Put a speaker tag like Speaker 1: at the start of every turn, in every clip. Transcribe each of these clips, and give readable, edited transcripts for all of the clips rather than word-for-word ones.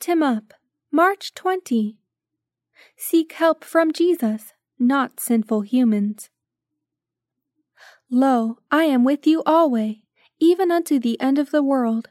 Speaker 1: Lift him up. March 20. Seek help from Jesus, not sinful humans. Lo, I am with you alway, even unto the end of the world.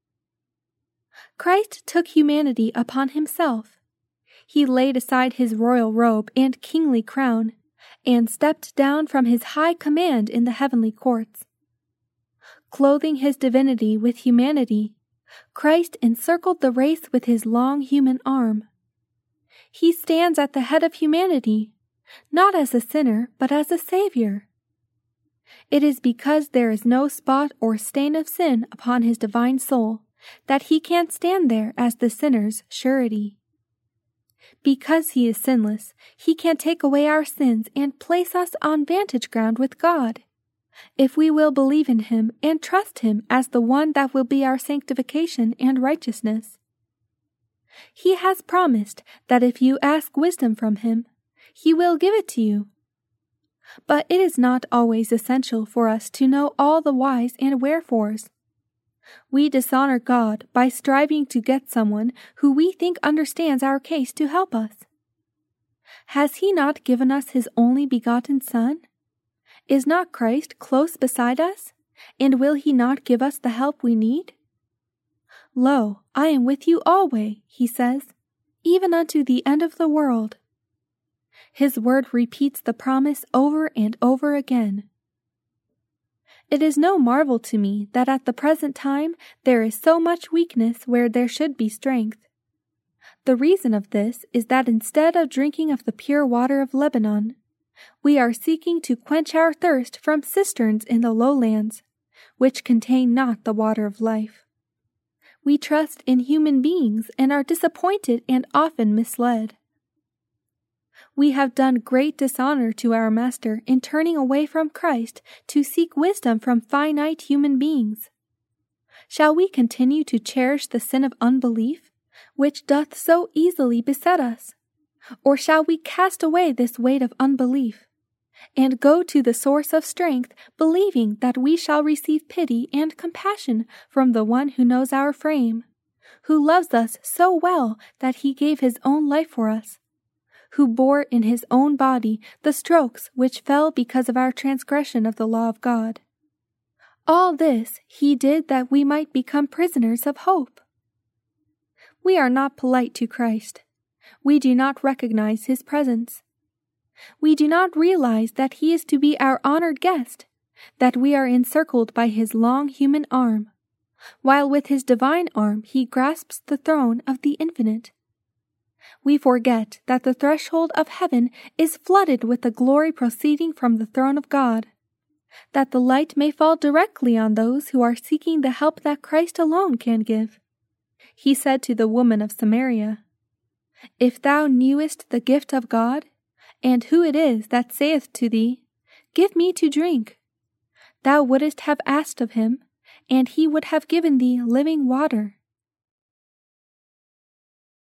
Speaker 1: Christ took humanity upon himself. He laid aside his royal robe and kingly crown, and stepped down from his high command in the heavenly courts. Clothing his divinity with humanity, Christ encircled the race with his long human arm. He stands at the head of humanity, not as a sinner, but as a Savior. It is because there is no spot or stain of sin upon his divine soul that he can't stand there as the sinner's surety. Because he is sinless, he can take away our sins and place us on vantage ground with God, if we will believe in him and trust him as the one that will be our sanctification and righteousness. He has promised that if you ask wisdom from him, he will give it to you. But it is not always essential for us to know all the whys and wherefores. We dishonor God by striving to get someone who we think understands our case to help us. Has he not given us his only begotten Son? Is not Christ close beside us? And will he not give us the help we need? Lo, I am with you alway, he says, even unto the end of the world. His word repeats the promise over and over again. It is no marvel to me that at the present time there is so much weakness where there should be strength. The reason of this is that instead of drinking of the pure water of Lebanon, we are seeking to quench our thirst from cisterns in the lowlands, which contain not the water of life. We trust in human beings and are disappointed and often misled. We have done great dishonor to our Master in turning away from Christ to seek wisdom from finite human beings. Shall we continue to cherish the sin of unbelief, which doth so easily beset us? Or shall we cast away this weight of unbelief, and go to the source of strength, believing that we shall receive pity and compassion from the one who knows our frame, who loves us so well that he gave his own life for us, who bore in his own body the strokes which fell because of our transgression of the law of God. All this he did that we might become prisoners of hope. We are not polite to Christ. We do not recognize his presence. We do not realize that he is to be our honored guest, that we are encircled by his long human arm, while with his divine arm he grasps the throne of the infinite. We forget that the threshold of heaven is flooded with the glory proceeding from the throne of God, that the light may fall directly on those who are seeking the help that Christ alone can give. He said to the woman of Samaria, "If thou knewest the gift of God, and who it is that saith to thee, Give me to drink, thou wouldest have asked of him, and he would have given thee living water."